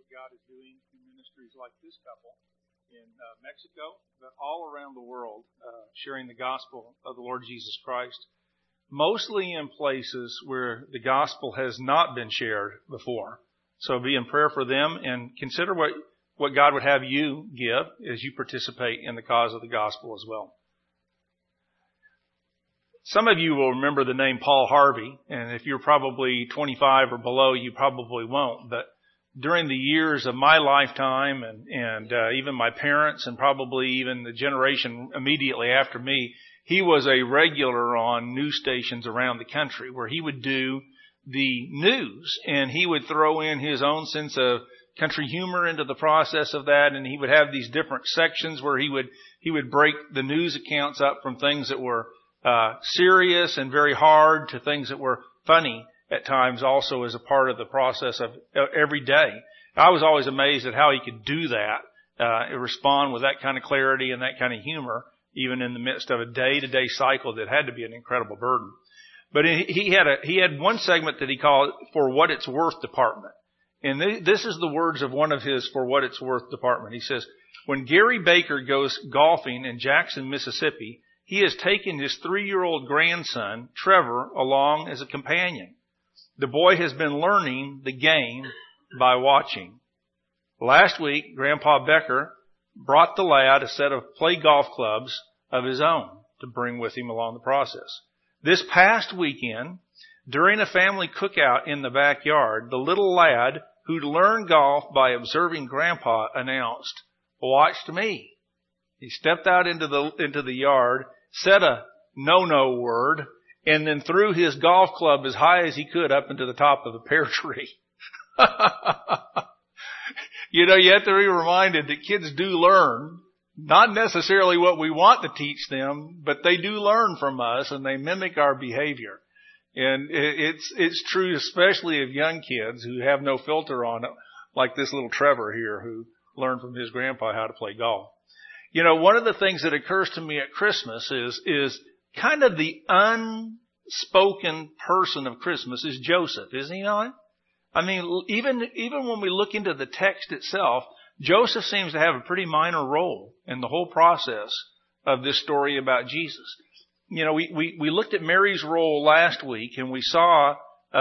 God is doing in ministries like this couple in Mexico, but all around the world, sharing the gospel of the Lord Jesus Christ, mostly in places where the gospel has not been shared before. So be in prayer for them and consider what God would have you give as you participate in the cause of the gospel as well. Some of you will remember the name Paul Harvey, and if you're probably 25 or below, you probably won't. But during the years of my lifetime and even my parents and probably even the generation immediately after me, he was a regular on news stations around the country where he would do the news, and he would throw in his own sense of country humor into the process of that, and he would have these different sections where he would break the news accounts up from things that were serious and very hard to things that were funny at times also as a part of the process of every day. I was always amazed at how he could do that, respond with that kind of clarity and that kind of humor, even in the midst of a day-to-day cycle that had to be an incredible burden. But he had one segment that he called For What It's Worth Department. And this is the words of one of his For What It's Worth department. He says, when Gary Baker goes golfing in Jackson, Mississippi, he has taken his 3-year-old grandson, Trevor, along as a companion. The boy has been learning the game by watching. Last week, Grandpa Becker brought the lad a set of play golf clubs of his own to bring with him along the process. This past weekend, during a family cookout in the backyard, the little lad who'd learned golf by observing Grandpa announced, "Watch me." He stepped out into the yard, said a no-no word, and then threw his golf club as high as he could up into the top of the pear tree. You know, you have to be reminded that kids do learn, not necessarily what we want to teach them, but they do learn from us and they mimic our behavior. And it's true especially of young kids who have no filter on it, like this little Trevor here who learned from his grandpa how to play golf. You know, one of the things that occurs to me at Christmas is kind of the unspoken person of Christmas is Joseph, isn't he not? I mean, even when we look into the text itself, Joseph seems to have a pretty minor role in the whole process of this story about Jesus. You know, we looked at Mary's role last week and we saw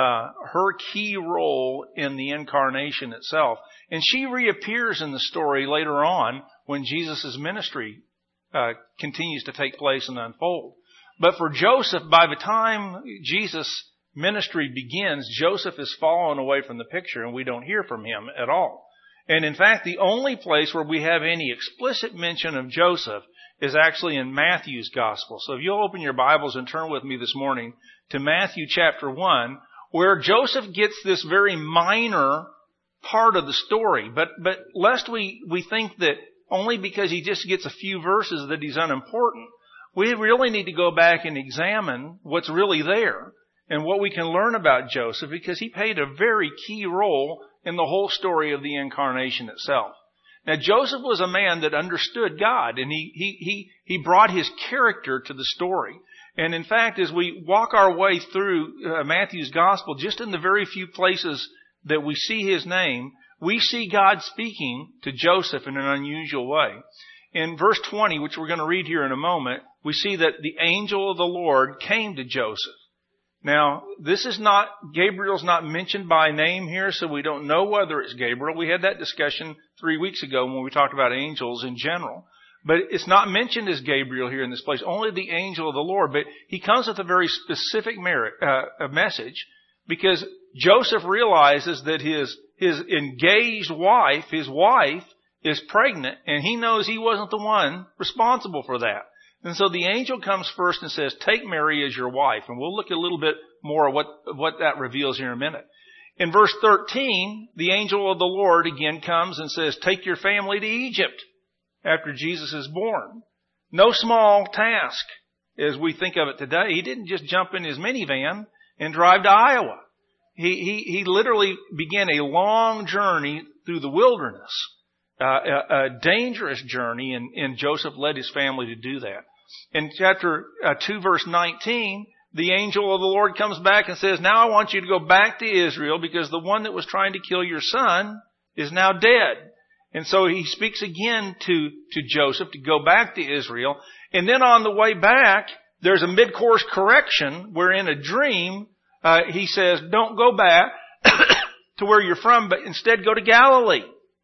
her key role in the incarnation itself. And she reappears in the story later on when Jesus' ministry continues to take place and unfold. But for Joseph, by the time Jesus' ministry begins, Joseph has fallen away from the picture and we don't hear from him at all. And in fact, the only place where we have any explicit mention of Joseph is actually in Matthew's gospel. So if you'll open your Bibles and turn with me this morning to Matthew chapter 1, where Joseph gets this very minor part of the story. But lest we think that only because he just gets a few verses that he's unimportant, we really need to go back and examine what's really there and what we can learn about Joseph, because he played a very key role in the whole story of the incarnation itself. Now, Joseph was a man that understood God, and he brought his character to the story. And in fact, as we walk our way through Matthew's gospel, just in the very few places that we see his name, we see God speaking to Joseph in an unusual way. In verse 20, which we're going to read here in a moment, we see that the angel of the Lord came to Joseph. Now, Gabriel's not mentioned by name here, so we don't know whether it's Gabriel. We had that discussion 3 weeks ago when we talked about angels in general. But it's not mentioned as Gabriel here in this place, only the angel of the Lord. But he comes with a very specific message, because Joseph realizes that his engaged wife, his wife, is pregnant, and he knows he wasn't the one responsible for that. And so the angel comes first and says, take Mary as your wife. And we'll look a little bit more at what that reveals here in a minute. In verse 13, the angel of the Lord again comes and says, take your family to Egypt after Jesus is born. No small task as we think of it today. He didn't just jump in his minivan and drive to Iowa. He literally began a long journey through the wilderness, a dangerous journey, and Joseph led his family to do that. In chapter 2, verse 19, the angel of the Lord comes back and says, now I want you to go back to Israel, because the one that was trying to kill your son is now dead. And so he speaks again to Joseph to go back to Israel. And then on the way back, there's a mid-course correction where in a dream, he says, don't go back to where you're from, but instead go to Galilee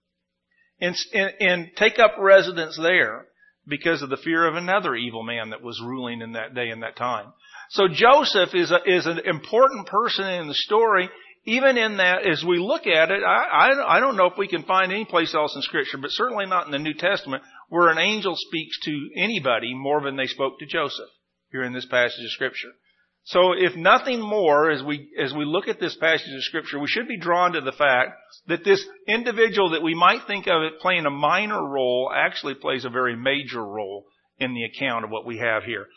and take up residence there because of the fear of another evil man that was ruling in that day and that time. So Joseph is an important person in the story. Even in that, as we look at it, I don't know if we can find any place else in Scripture, but certainly not in the New Testament, where an angel speaks to anybody more than they spoke to Joseph here in this passage of Scripture. So if nothing more, as we look at this passage of Scripture, we should be drawn to the fact that this individual that we might think of it playing a minor role actually plays a very major role in the account of what we have here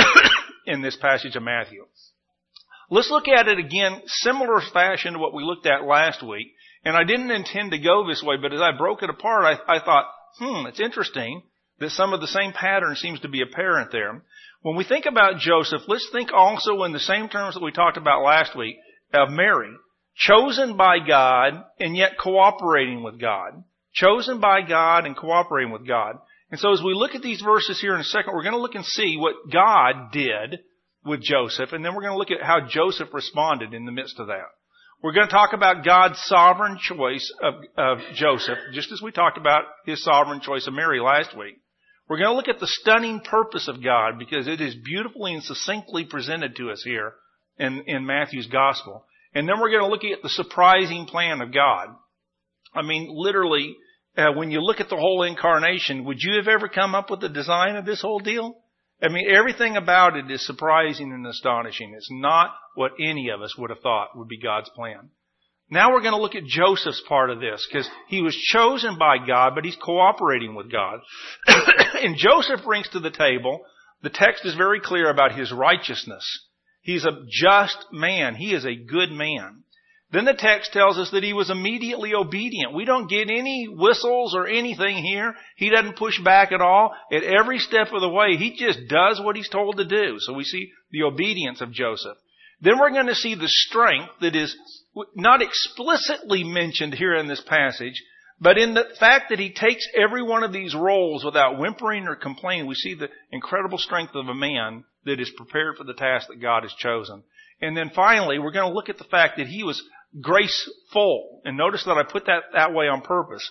in this passage of Matthew. Let's look at it again, similar fashion to what we looked at last week. And I didn't intend to go this way, but as I broke it apart, I thought, it's interesting that some of the same pattern seems to be apparent there. When we think about Joseph, let's think also in the same terms that we talked about last week of Mary. Chosen by God and yet cooperating with God. Chosen by God and cooperating with God. And so as we look at these verses here in a second, we're going to look and see what God did with Joseph, and then we're going to look at how Joseph responded in the midst of that. We're going to talk about God's sovereign choice of Joseph, just as we talked about his sovereign choice of Mary last week. We're going to look at the stunning purpose of God because it is beautifully and succinctly presented to us here in Matthew's gospel. And then we're going to look at the surprising plan of God. I mean, literally, when you look at the whole incarnation, would you have ever come up with the design of this whole deal? I mean, everything about it is surprising and astonishing. It's not what any of us would have thought would be God's plan. Now we're going to look at Joseph's part of this because he was chosen by God, but he's cooperating with God. And Joseph brings to the table, the text is very clear about his righteousness. He's a just man. He is a good man. Then the text tells us that he was immediately obedient. We don't get any whistles or anything here. He doesn't push back at all. At every step of the way, he just does what he's told to do. So we see the obedience of Joseph. Then we're going to see the strength that is not explicitly mentioned here in this passage, but in the fact that he takes every one of these roles without whimpering or complaining. We see the incredible strength of a man that is prepared for the task that God has chosen. And then finally, we're going to look at the fact that he was graceful. And notice that I put that way on purpose.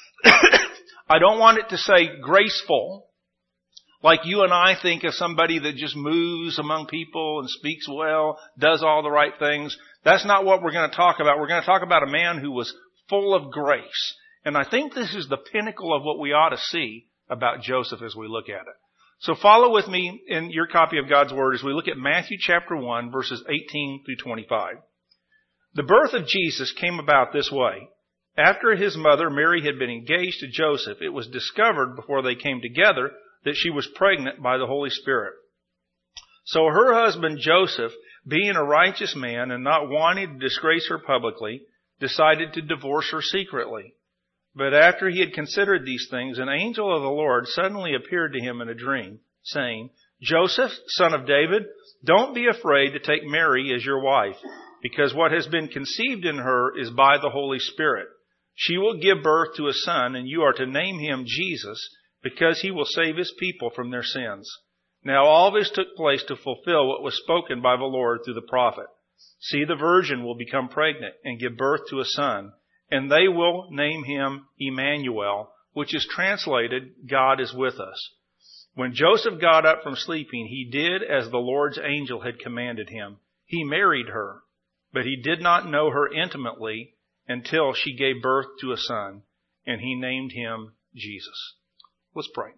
I don't want it to say graceful, like you and I think of somebody that just moves among people and speaks well, does all the right things. That's not what we're going to talk about. We're going to talk about a man who was full of grace. And I think this is the pinnacle of what we ought to see about Joseph as we look at it. So follow with me in your copy of God's Word as we look at Matthew chapter 1, verses 18 through 25. The birth of Jesus came about this way. After his mother Mary had been engaged to Joseph, it was discovered before they came together that she was pregnant by the Holy Spirit. So her husband Joseph, being a righteous man and not wanting to disgrace her publicly, decided to divorce her secretly. But after he had considered these things, an angel of the Lord suddenly appeared to him in a dream, saying, Joseph, son of David, don't be afraid to take Mary as your wife, because what has been conceived in her is by the Holy Spirit. She will give birth to a son, and you are to name him Jesus, because he will save his people from their sins. Now all this took place to fulfill what was spoken by the Lord through the prophet. See, the virgin will become pregnant and give birth to a son, and they will name him Emmanuel, which is translated, God is with us. When Joseph got up from sleeping, he did as the Lord's angel had commanded him. He married her, but he did not know her intimately until she gave birth to a son, and he named him Jesus. Let's pray.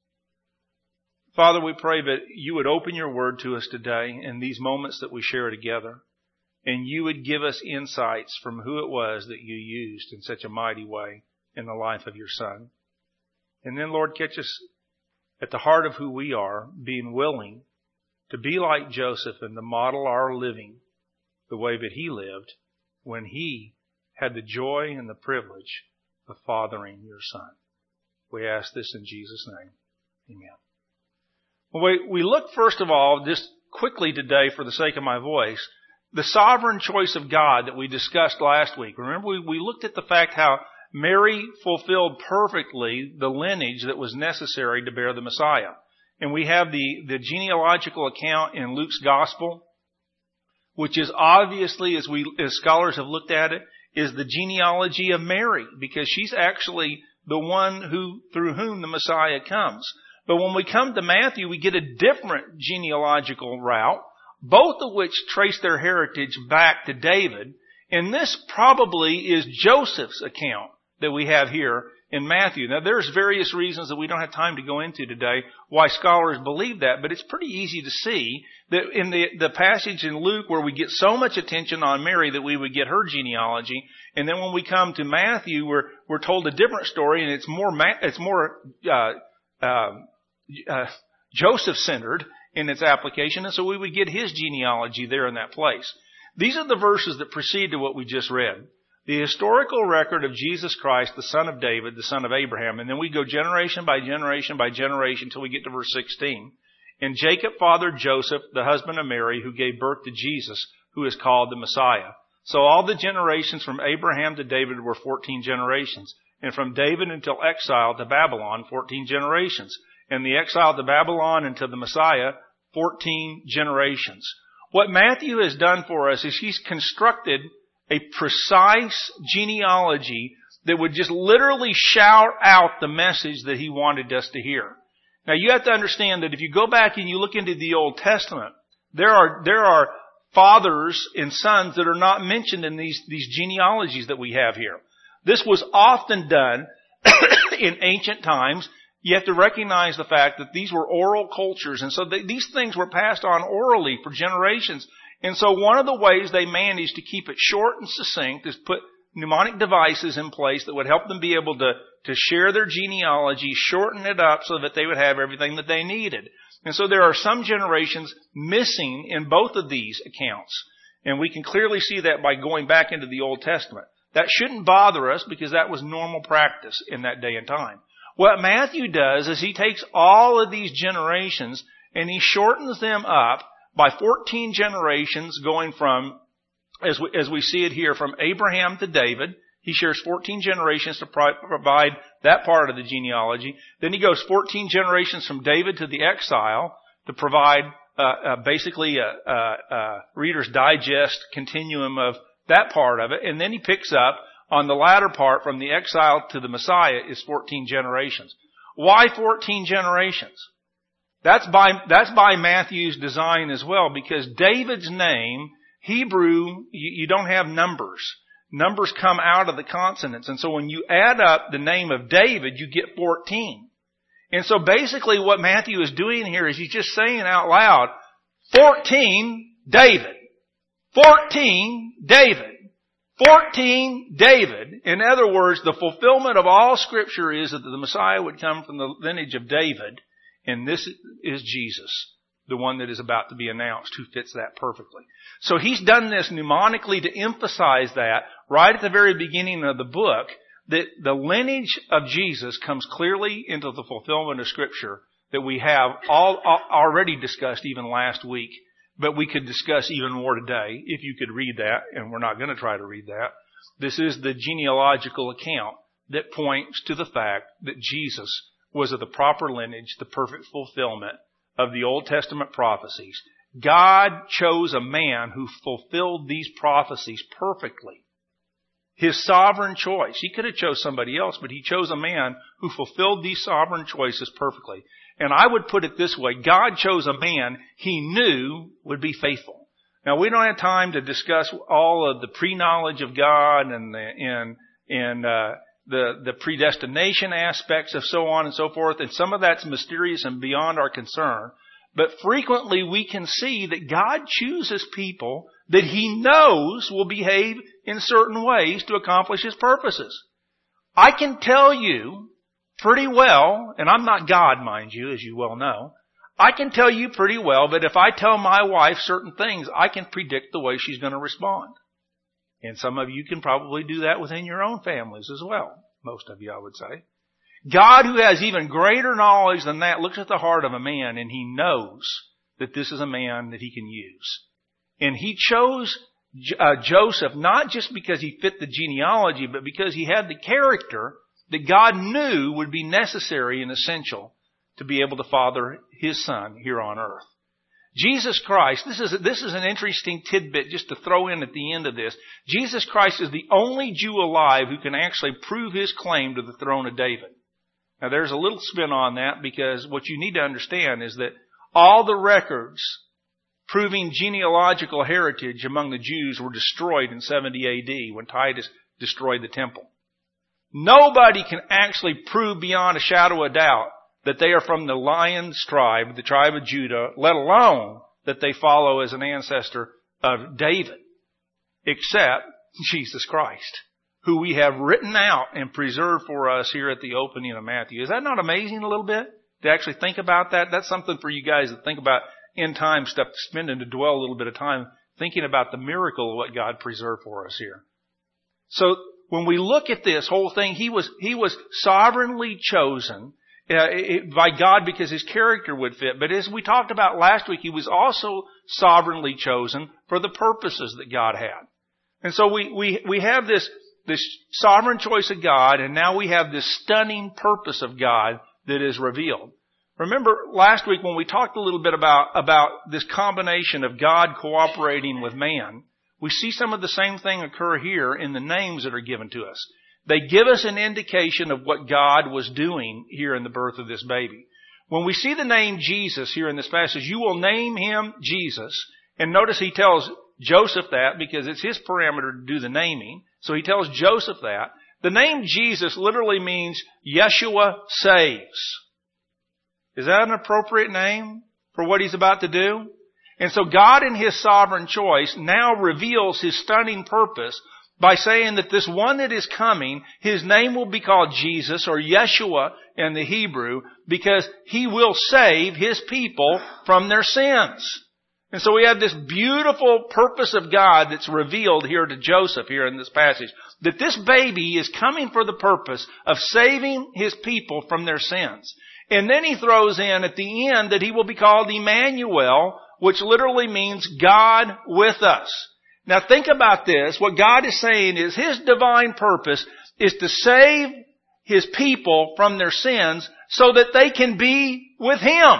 Father, we pray that you would open your word to us today in these moments that we share together, and you would give us insights from who it was that you used in such a mighty way in the life of your Son. And then, Lord, catch us at the heart of who we are, being willing to be like Joseph and to model our living the way that he lived when he had the joy and the privilege of fathering your Son. We ask this in Jesus' name. Amen. Well, we look first of all, just quickly today for the sake of my voice, the sovereign choice of God that we discussed last week. Remember, we looked at the fact how Mary fulfilled perfectly the lineage that was necessary to bear the Messiah. And we have the genealogical account in Luke's Gospel, which is obviously, as scholars have looked at it, is the genealogy of Mary, because she's actually the one through whom the Messiah comes. But when we come to Matthew, we get a different genealogical route, both of which trace their heritage back to David. And this probably is Joseph's account that we have here in Matthew. Now, there's various reasons that we don't have time to go into today why scholars believe that, but it's pretty easy to see that in the passage in Luke where we get so much attention on Mary that we would get her genealogy, and then when we come to Matthew, we're told a different story, and it's more Joseph-centered in its application, and so we would get his genealogy there in that place. These are the verses that precede to what we just read. The historical record of Jesus Christ, the son of David, the son of Abraham. And then we go generation by generation by generation until we get to verse 16. And Jacob fathered Joseph, the husband of Mary, who gave birth to Jesus, who is called the Messiah. So all the generations from Abraham to David were 14 generations. And from David until exile to Babylon, 14 generations. And the exile to Babylon until the Messiah, 14 generations. What Matthew has done for us is he's constructed a precise genealogy that would just literally shout out the message that he wanted us to hear. Now you have to understand that if you go back and you look into the Old Testament, there are fathers and sons that are not mentioned in these genealogies that we have here. This was often done in ancient times. You have to recognize the fact that these were oral cultures, and so these things were passed on orally for generations. And so one of the ways they managed to keep it short and succinct is put mnemonic devices in place that would help them be able to share their genealogy, shorten it up so that they would have everything that they needed. And so there are some generations missing in both of these accounts. And we can clearly see that by going back into the Old Testament. That shouldn't bother us because that was normal practice in that day and time. What Matthew does is he takes all of these generations and he shortens them up by 14 generations, going from, as we see it here, from Abraham to David. He shares 14 generations to provide that part of the genealogy. Then he goes 14 generations from David to the exile to provide basically a Reader's Digest continuum of that part of it. And then he picks up on the latter part from the exile to the Messiah is 14 generations. Why 14 generations? That's by Matthew's design as well, because David's name, Hebrew, you don't have numbers. Numbers come out of the consonants. And so when you add up the name of David, you get 14. And so basically what Matthew is doing here is he's just saying out loud, 14 David. 14 David. 14 David. In other words, the fulfillment of all Scripture is that the Messiah would come from the lineage of David. And this is Jesus, the one that is about to be announced, who fits that perfectly. So he's done this mnemonically to emphasize that right at the very beginning of the book, that the lineage of Jesus comes clearly into the fulfillment of Scripture that we have already discussed even last week. But we could discuss even more today if you could read that, and we're not going to try to read that. This is the genealogical account that points to the fact that Jesus was of the proper lineage, the perfect fulfillment of the Old Testament prophecies. God chose a man who fulfilled these prophecies perfectly. His sovereign choice. He could have chose somebody else, but he chose a man who fulfilled these sovereign choices perfectly. And I would put it this way, God chose a man he knew would be faithful. Now we don't have time to discuss all of the pre-knowledge of God and the predestination aspects of so on and so forth, and some of that's mysterious and beyond our concern. But frequently we can see that God chooses people that He knows will behave in certain ways to accomplish His purposes. I can tell you pretty well, and I'm not God, mind you, as you well know, I can tell you pretty well that if I tell my wife certain things, I can predict the way she's going to respond. And some of you can probably do that within your own families as well. Most of you, I would say. God, who has even greater knowledge than that, looks at the heart of a man and He knows that this is a man that He can use. And He chose Joseph, not just because he fit the genealogy, but because he had the character that God knew would be necessary and essential to be able to father his son here on earth. Jesus Christ, this is an interesting tidbit just to throw in at the end of this. Jesus Christ is the only Jew alive who can actually prove his claim to the throne of David. Now there's a little spin on that, because what you need to understand is that all the records proving genealogical heritage among the Jews were destroyed in 70 AD when Titus destroyed the temple. Nobody can actually prove beyond a shadow of doubt that they are from the Lion's tribe, the tribe of Judah, let alone that they follow as an ancestor of David, except Jesus Christ, who we have written out and preserved for us here at the opening of Matthew. Is that not amazing a little bit to actually think about that? That's something for you guys to think about end time stuff, to spend and to dwell a little bit of time thinking about the miracle of what God preserved for us here. So when we look at this whole thing, he was sovereignly chosen by God because his character would fit. But as we talked about last week, he was also sovereignly chosen for the purposes that God had. And so we have this sovereign choice of God, and now we have this stunning purpose of God that is revealed. Remember last week when we talked a little bit about this combination of God cooperating with man, we see some of the same thing occur here in the names that are given to us. They give us an indication of what God was doing here in the birth of this baby. When we see the name Jesus here in this passage, you will name him Jesus. And notice he tells Joseph that because it's his parameter to do the naming. So he tells Joseph that. The name Jesus literally means Yeshua saves. Is that an appropriate name for what he's about to do? And so God in his sovereign choice now reveals his stunning purpose by saying that this one that is coming, his name will be called Jesus, or Yeshua in the Hebrew, because he will save his people from their sins. And so we have this beautiful purpose of God that's revealed here to Joseph here in this passage. That this baby is coming for the purpose of saving his people from their sins. And then he throws in at the end that he will be called Emmanuel, which literally means God with us. Now think about this. What God is saying is his divine purpose is to save his people from their sins so that they can be with him.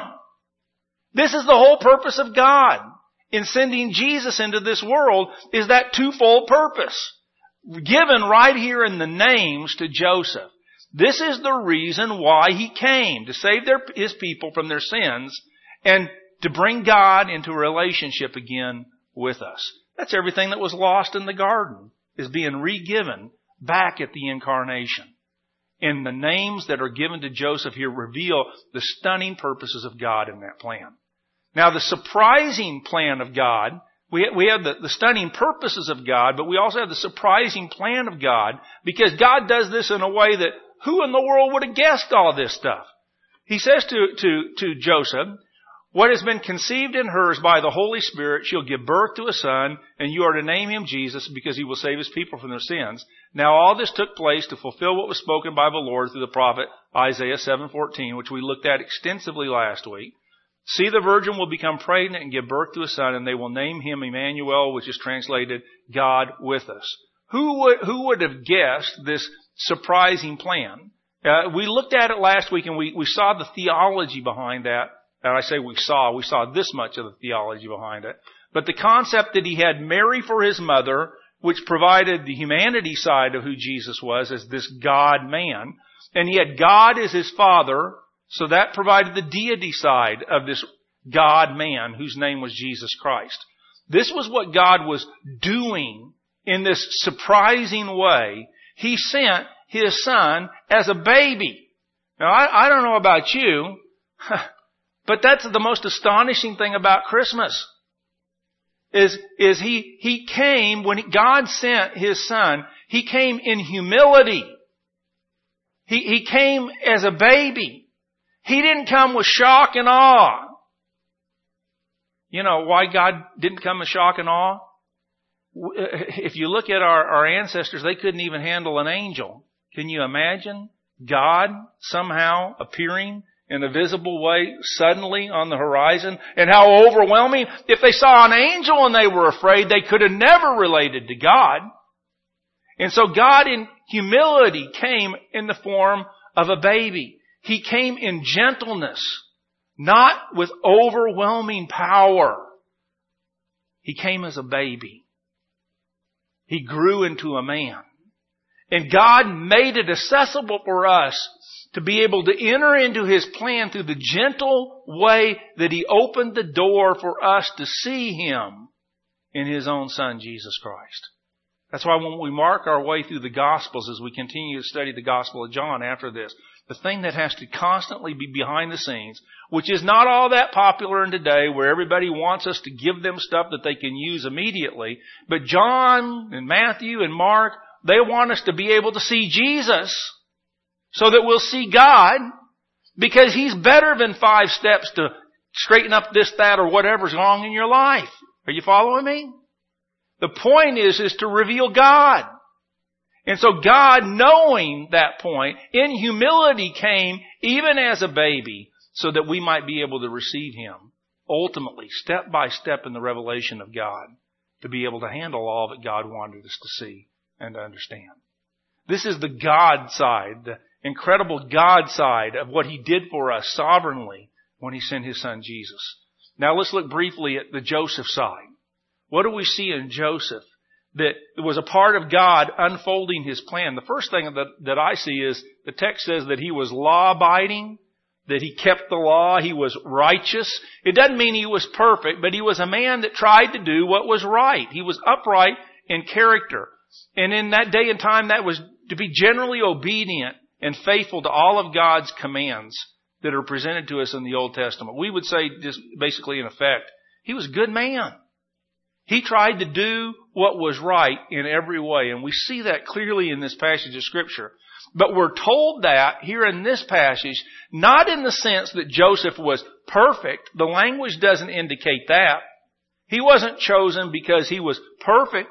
This is the whole purpose of God in sending Jesus into this world, is that twofold purpose given right here in the names to Joseph. This is the reason why he came, to save his people from their sins and to bring God into a relationship again with us. That's everything that was lost in the garden is being re-given back at the incarnation. And the names that are given to Joseph here reveal the stunning purposes of God in that plan. Now the surprising plan of God, we have the stunning purposes of God, but we also have the surprising plan of God, because God does this in a way that who in the world would have guessed all this stuff? He says to Joseph, what has been conceived in her is by the Holy Spirit. She'll give birth to a son, and you are to name him Jesus, because he will save his people from their sins. Now all this took place to fulfill what was spoken by the Lord through the prophet Isaiah 7:14, which we looked at extensively last week. See, the virgin will become pregnant and give birth to a son, and they will name him Emmanuel, which is translated God with us. Who would have guessed this surprising plan? We looked at it last week, and we saw the theology behind that. And I say we saw this much of the theology behind it. But the concept that he had Mary for his mother, which provided the humanity side of who Jesus was as this God-man, and he had God as his father, so that provided the deity side of this God-man whose name was Jesus Christ. This was what God was doing in this surprising way. He sent his son as a baby. Now, I don't know about you, but that's the most astonishing thing about Christmas. Is he came, when God sent his son, he came in humility. He came as a baby. He didn't come with shock and awe. You know why God didn't come with shock and awe? If you look at our ancestors, they couldn't even handle an angel. Can you imagine God somehow appearing in a visible way suddenly on the horizon, and how overwhelming. If they saw an angel and they were afraid, they could have never related to God. And so God in humility came in the form of a baby. He came in gentleness, not with overwhelming power. He came as a baby. He grew into a man. And God made it accessible for us to be able to enter into His plan through the gentle way that He opened the door for us to see Him in His own Son, Jesus Christ. That's why when we mark our way through the Gospels as we continue to study the Gospel of John after this, the thing that has to constantly be behind the scenes, which is not all that popular in today, where everybody wants us to give them stuff that they can use immediately, but John and Matthew and Mark, they want us to be able to see Jesus so that we'll see God, because He's better than 5 steps to straighten up this, that, or whatever's wrong in your life. Are you following me? The point is to reveal God. And so God, knowing that point, in humility came even as a baby so that we might be able to receive Him ultimately, step by step in the revelation of God, to be able to handle all that God wanted us to see and to understand. This is the God side, the incredible God side of what He did for us sovereignly when He sent His Son Jesus. Now let's look briefly at the Joseph side. What do we see in Joseph that was a part of God unfolding His plan? The first thing that I see is the text says that he was law-abiding, that he kept the law, he was righteous. It doesn't mean he was perfect, but he was a man that tried to do what was right. He was upright in character. And in that day and time, that was to be generally obedient and faithful to all of God's commands that are presented to us in the Old Testament. We would say, just basically in effect, he was a good man. He tried to do what was right in every way, and we see that clearly in this passage of Scripture. But we're told that here in this passage, not in the sense that Joseph was perfect. The language doesn't indicate that. He wasn't chosen because he was perfect.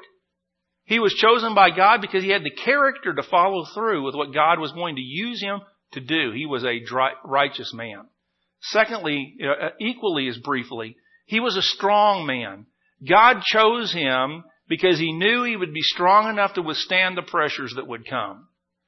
He was chosen by God because he had the character to follow through with what God was going to use him to do. He was a righteous man. Secondly, equally as briefly, he was a strong man. God chose him because He knew he would be strong enough to withstand the pressures that would come.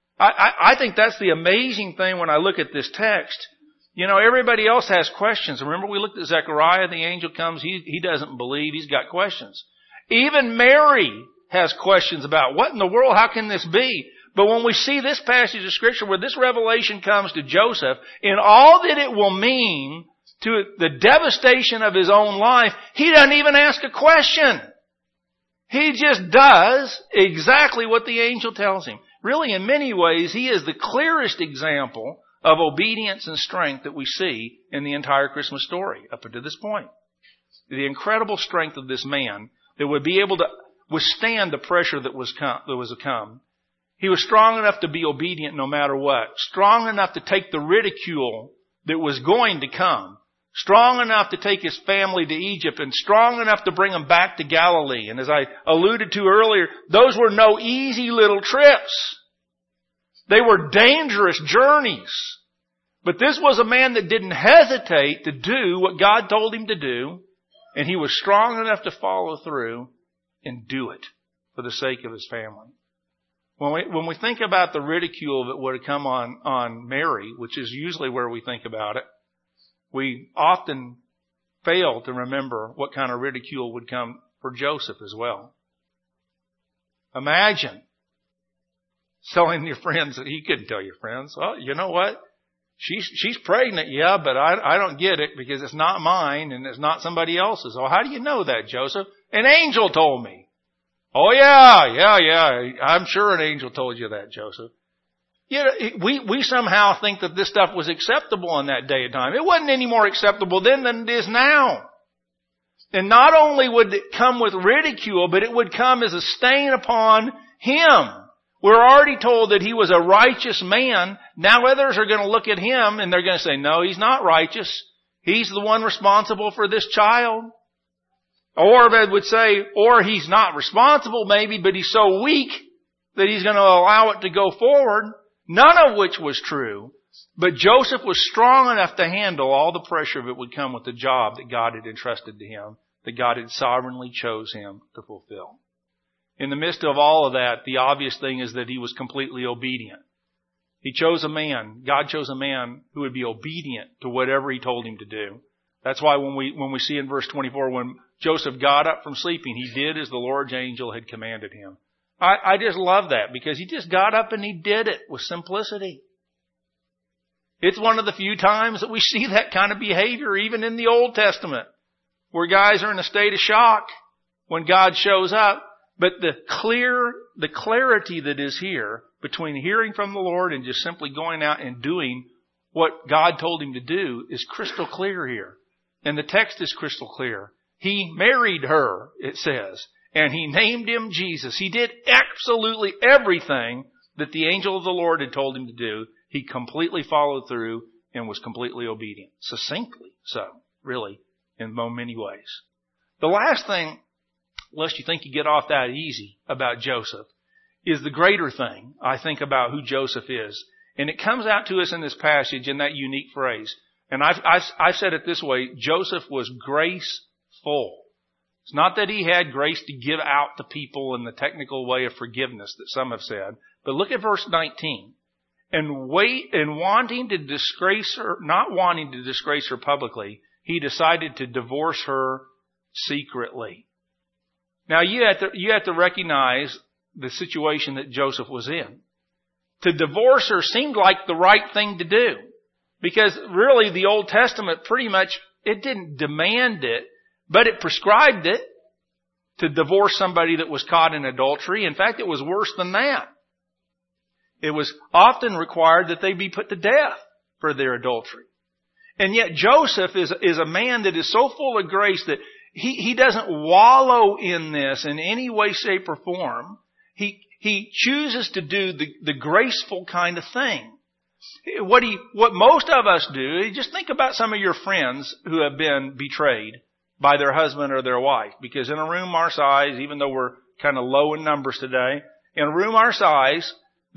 I think that's the amazing thing when I look at this text. You know, everybody else has questions. Remember we looked at Zechariah, the angel comes, he doesn't believe, he's got questions. Even Mary has questions about what in the world, how can this be? But when we see this passage of Scripture where this revelation comes to Joseph, in all that it will mean to the devastation of his own life, he doesn't even ask a question. He just does exactly what the angel tells him. Really, in many ways, he is the clearest example of obedience and strength that we see in the entire Christmas story up until this point. The incredible strength of this man that would be able to withstand the pressure that was to come. He was strong enough to be obedient no matter what. Strong enough to take the ridicule that was going to come. Strong enough to take his family to Egypt, and strong enough to bring them back to Galilee. And as I alluded to earlier, those were no easy little trips. They were dangerous journeys. But this was a man that didn't hesitate to do what God told him to do, and he was strong enough to follow through and do it for the sake of his family. When we think about the ridicule that would have come on Mary, which is usually where we think about it, we often fail to remember what kind of ridicule would come for Joseph as well. Imagine telling your friends that he couldn't tell your friends, well, you know what? She's pregnant, yeah, but I don't get it because it's not mine and it's not somebody else's. Oh, how do you know that, Joseph? An angel told me. Oh, yeah. I'm sure an angel told you that, Joseph. You know, we somehow think that this stuff was acceptable in that day and time. It wasn't any more acceptable then than it is now. And not only would it come with ridicule, but it would come as a stain upon him. We're already told that he was a righteous man. Now others are going to look at him and they're going to say, no, he's not righteous. He's the one responsible for this child. Or they would say, or he's not responsible maybe, but he's so weak that he's going to allow it to go forward. None of which was true. But Joseph was strong enough to handle all the pressure that would come with the job that God had entrusted to him, that God had sovereignly chose him to fulfill. In the midst of all of that, the obvious thing is that he was completely obedient. He chose a man. God chose a man who would be obedient to whatever he told him to do. That's why when we see in verse 24, when Joseph got up from sleeping, he did as the Lord's angel had commanded him. I just love that because he just got up and he did it with simplicity. It's one of the few times that we see that kind of behavior, even in the Old Testament, where guys are in a state of shock when God shows up. But the clarity that is here between hearing from the Lord and just simply going out and doing what God told him to do is crystal clear here. And the text is crystal clear. He married her, it says, and he named him Jesus. He did absolutely everything that the angel of the Lord had told him to do. He completely followed through and was completely obedient. Succinctly so, really, in many ways. The last thing, lest you think you get off that easy about Joseph, is the greater thing, I think, about who Joseph is. And it comes out to us in this passage in that unique phrase. And I've said it this way, Joseph was graceful. It's not that he had grace to give out to people in the technical way of forgiveness that some have said. But look at verse 19. And wanting to disgrace her, not wanting to disgrace her publicly, he decided to divorce her secretly. Now you have to recognize the situation that Joseph was in. To divorce her seemed like the right thing to do. Because really the Old Testament pretty much, it didn't demand it, but it prescribed it to divorce somebody that was caught in adultery. In fact, it was worse than that. It was often required that they be put to death for their adultery. And yet Joseph is a man that is so full of grace that he doesn't wallow in this in any way, shape, or form. He chooses to do the graceful kind of thing. What most of us do, just think about some of your friends who have been betrayed by their husband or their wife. Because in a room our size, even though we're kind of low in numbers today, in a room our size,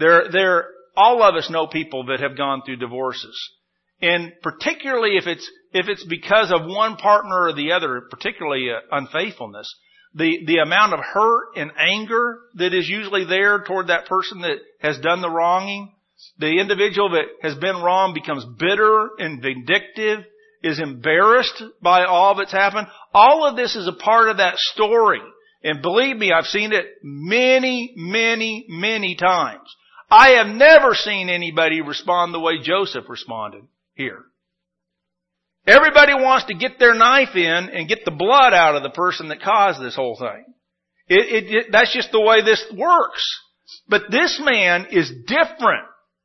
all of us know people that have gone through divorces. And particularly if it's because of one partner or the other, particularly unfaithfulness, the amount of hurt and anger that is usually there toward that person that has done the wronging, the individual that has been wronged becomes bitter and vindictive, is embarrassed by all that's happened. All of this is a part of that story. And believe me, I've seen it many, many, many times. I have never seen anybody respond the way Joseph responded here. Everybody wants to get their knife in and get the blood out of the person that caused this whole thing. That's just the way this works. But this man is different.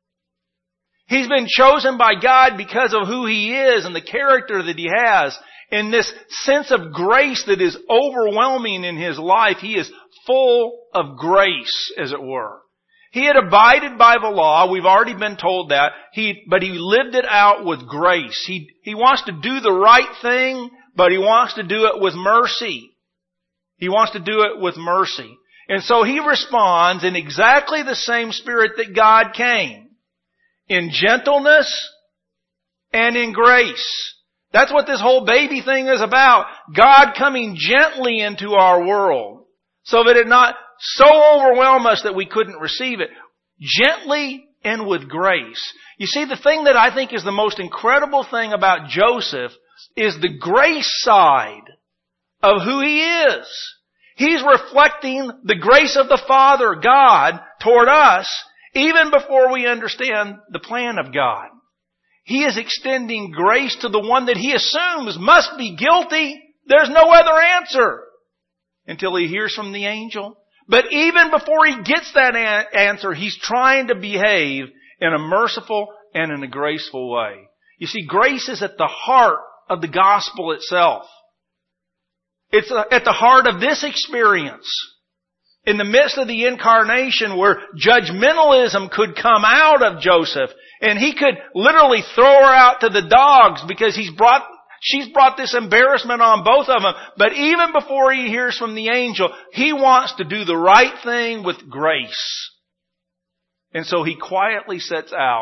He's been chosen by God because of who he is and the character that he has. And this sense of grace that is overwhelming in his life. He is full of grace, as it were. He had abided by the law. We've already been told that. But he lived it out with grace. He wants to do the right thing, but he wants to do it with mercy. He wants to do it with mercy. And so he responds in exactly the same spirit that God came. In gentleness and in grace. That's what this whole baby thing is about. God coming gently into our world so that it not so overwhelm us that we couldn't receive it. Gently and with grace. You see, the thing that I think is the most incredible thing about Joseph is the grace side of who he is. He's reflecting the grace of the Father, God, toward us, even before we understand the plan of God. He is extending grace to the one that he assumes must be guilty. There's no other answer until he hears from the angel. But even before he gets that answer, he's trying to behave in a merciful and in a graceful way. You see, grace is at the heart of the gospel itself. It's at the heart of this experience. In the midst of the incarnation where judgmentalism could come out of Joseph and he could literally throw her out to the dogs because she's brought this embarrassment on both of them. But even before he hears from the angel, he wants to do the right thing with grace. And so he quietly sets out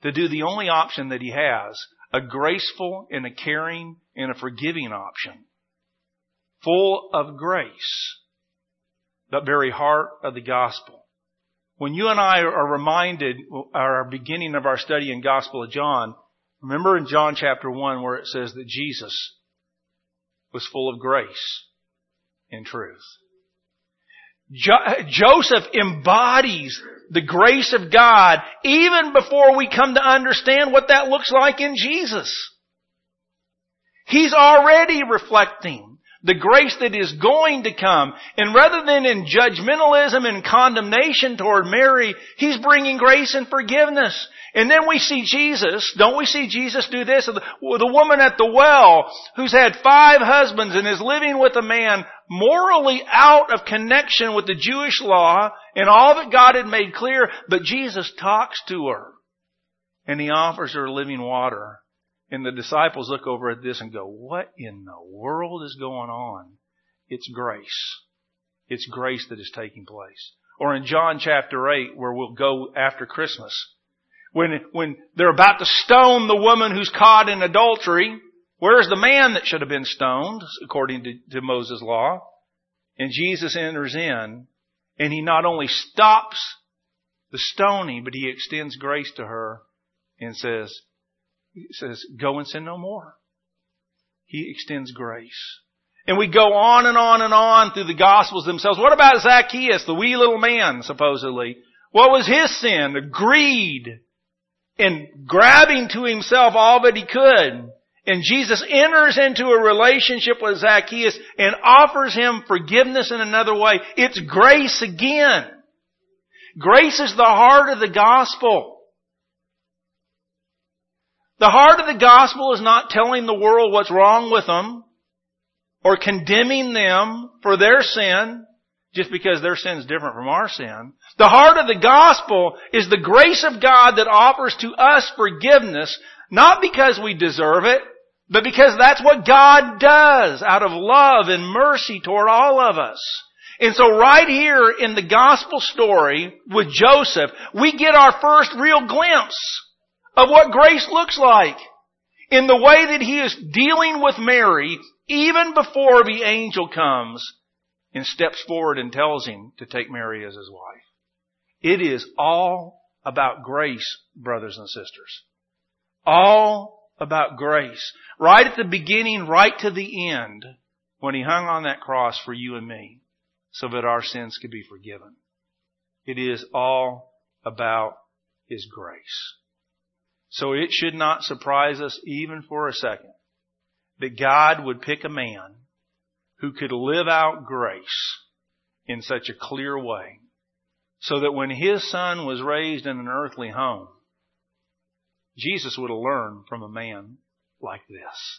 to do the only option that He has, a graceful and a caring and a forgiving option, full of grace, the very heart of the gospel. When you and I are reminded, our beginning of our study in Gospel of John, remember in John chapter 1 where it says that Jesus was full of grace and truth. Joseph embodies the grace of God even before we come to understand what that looks like in Jesus. He's already reflecting the grace that is going to come. And rather than in judgmentalism and condemnation toward Mary, He's bringing grace and forgiveness. And then we see Jesus, don't we see Jesus do this? The woman at the well who's had 5 husbands and is living with a man morally out of connection with the Jewish law and all that God had made clear, but Jesus talks to her and He offers her living water. And the disciples look over at this and go, what in the world is going on? It's grace. It's grace that is taking place. Or in John chapter 8, where we'll go after Christmas, when they're about to stone the woman who's caught in adultery, where's the man that should have been stoned, according to Moses' law? And Jesus enters in, and He not only stops the stoning, but He extends grace to her and says, go and sin no more. He extends grace. And we go on and on and on through the Gospels themselves. What about Zacchaeus, the wee little man, supposedly? What was his sin? Greed and grabbing to himself all that he could. And Jesus enters into a relationship with Zacchaeus and offers him forgiveness in another way. It's grace again. Grace is the heart of the gospel. The heart of the gospel is not telling the world what's wrong with them or condemning them for their sin just because their sin is different from our sin. The heart of the gospel is the grace of God that offers to us forgiveness, not because we deserve it, but because that's what God does out of love and mercy toward all of us. And so right here in the gospel story with Joseph, we get our first real glimpse of what grace looks like in the way that he is dealing with Mary even before the angel comes and steps forward and tells him to take Mary as his wife. It is all about grace, brothers and sisters. All about grace. Right at the beginning, right to the end, when He hung on that cross for you and me so that our sins could be forgiven. It is all about His grace. So it should not surprise us even for a second that God would pick a man who could live out grace in such a clear way so that when His Son was raised in an earthly home, Jesus would have learned from a man like this.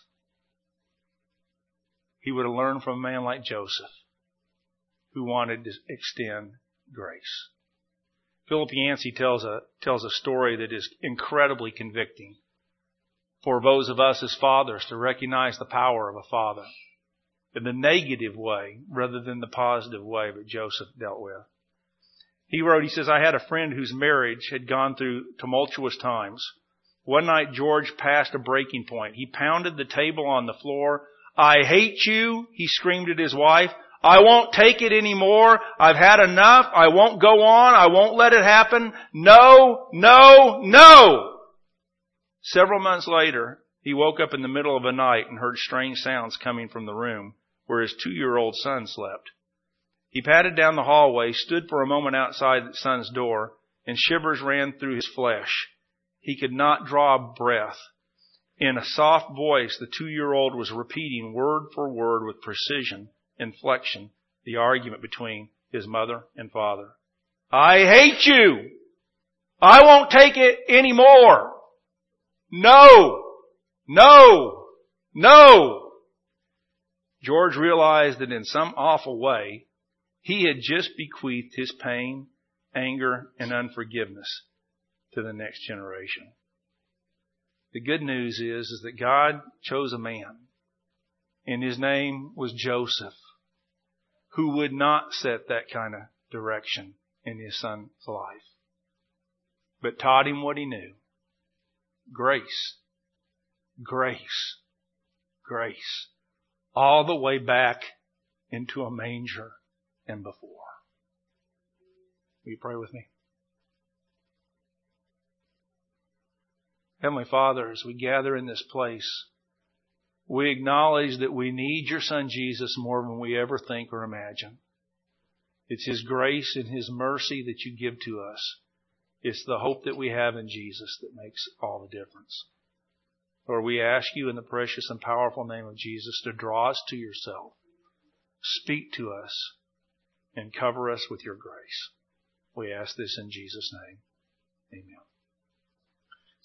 He would have learned from a man like Joseph who wanted to extend grace. Philip Yancey tells a story that is incredibly convicting for those of us as fathers to recognize the power of a father in the negative way rather than the positive way that Joseph dealt with. He says, I had a friend whose marriage had gone through tumultuous times. One night George passed a breaking point. He pounded the table on the floor. I hate you, he screamed at his wife. I won't take it anymore. I've had enough. I won't go on. I won't let it happen. No, no, no. Several months later, he woke up in the middle of the night and heard strange sounds coming from the room where his 2-year-old son slept. He padded down the hallway, stood for a moment outside the son's door, and shivers ran through his flesh. He could not draw a breath. In a soft voice, the 2-year-old was repeating word for word with precision, inflection, the argument between his mother and father. I hate you. I won't take it anymore. No, no, no. George realized that in some awful way, he had just bequeathed his pain, anger, and unforgiveness to the next generation. The good news is that God chose a man, and his name was Joseph, who would not set that kind of direction in his son's life, but taught him what he knew, grace, grace, grace, all the way back into a manger and before. Will you pray with me? Heavenly Father, as we gather in this place, we acknowledge that we need your Son Jesus more than we ever think or imagine. It's His grace and His mercy that you give to us. It's the hope that we have in Jesus that makes all the difference. Lord, we ask you in the precious and powerful name of Jesus to draw us to yourself. Speak to us and cover us with your grace. We ask this in Jesus' name. Amen.